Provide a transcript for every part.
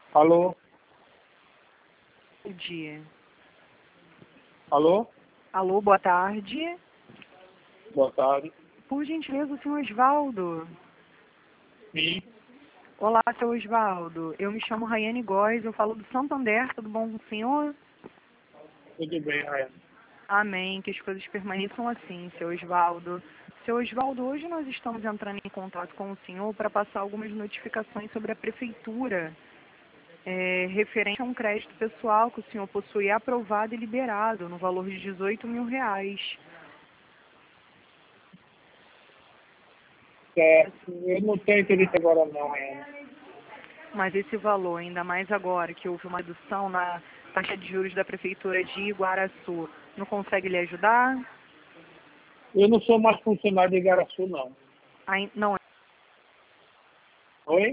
Alô? Bom dia. Alô? Alô, boa tarde. Boa tarde. Por gentileza, o senhor Osvaldo. Sim, Olá, seu Osvaldo. Eu me chamo Rayane Góes, eu falo do Santander, tudo bom com o senhor? tudo bem, Ryan. Amém, que as coisas permaneçam assim, seu Osvaldo. Seu Osvaldo, hoje nós estamos entrando em contato com o senhor para passar algumas notificações sobre a prefeitura, referente a um crédito pessoal que o senhor possui aprovado e liberado, no valor de R$ 18 mil. Certo. Eu não tenho interesse agora não, Ryan. Mas esse valor, ainda mais agora que houve uma redução na taxa de juros da Prefeitura de Iguaraçu, não consegue lhe ajudar? Eu não sou mais funcionário de Igaraçu, não. Não, Oi?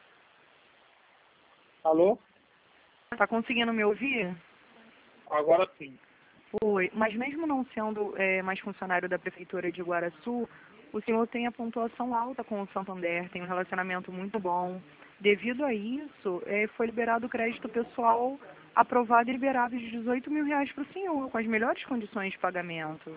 Alô? está conseguindo me ouvir? Agora sim. Oi, mas mesmo não sendo mais funcionário da Prefeitura de Iguaraçu, o senhor tem a pontuação alta com o Santander, tem um relacionamento muito bom. Devido a isso, foi liberado o crédito pessoal aprovado e liberado de R$ 18 mil para o senhor, com as melhores condições de pagamento.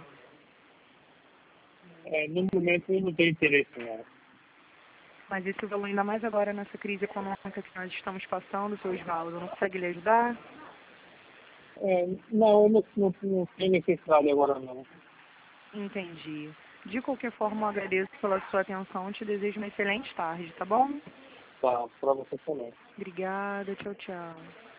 No momento eu não tenho interesse, não. Mas esse valor, ainda mais agora nessa crise econômica que nós estamos passando, seu Osvaldo, não consegue lhe ajudar? Não, eu não tenho necessidade agora, não. Entendi. De qualquer forma, eu agradeço pela sua atenção e te desejo uma excelente tarde, tá bom? Tá, para você também. Obrigada, tchau, tchau.